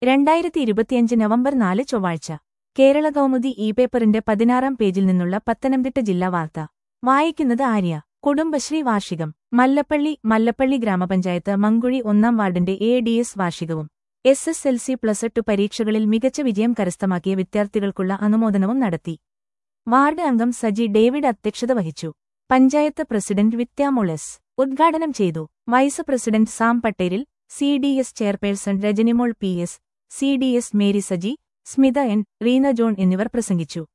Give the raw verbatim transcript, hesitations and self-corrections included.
രണ്ടായിരത്തി ഇരുപത്തിയഞ്ച് നവംബർ നാല് ചൊവ്വാഴ്ച കേരള കൗമുദി ഇ പേപ്പറിന്റെ പതിനാറാം പേജിൽ നിന്നുള്ള പത്തനംതിട്ട ജില്ലാ വാർത്ത വായിക്കുന്നത് ആര്യ. കുടുംബശ്രീ വാർഷികം മല്ലപ്പള്ളി മല്ലപ്പള്ളി ഗ്രാമപഞ്ചായത്ത് മങ്കുഴി ഒന്നാം വാർഡിന്റെ എ ഡി എസ് വാർഷികവും S S L C plus two പരീക്ഷകളിൽ മികച്ച വിജയം കരസ്ഥമാക്കിയ വിദ്യാർത്ഥികൾക്കുള്ള അനുമോദനവും നടത്തി. വാർഡ് അംഗം സജി ഡേവിഡ് അധ്യക്ഷത വഹിച്ചു. പഞ്ചായത്ത് പ്രസിഡന്റ് വിത്യാമോൾ എസ് ഉദ്ഘാടനം ചെയ്തു. Vice president Sam Patteril, C D S chairperson Rajanimol P S, C D S Mary Saji, Smitha N, Reena John എന്നിവർ പ്രസംഗിച്ചു.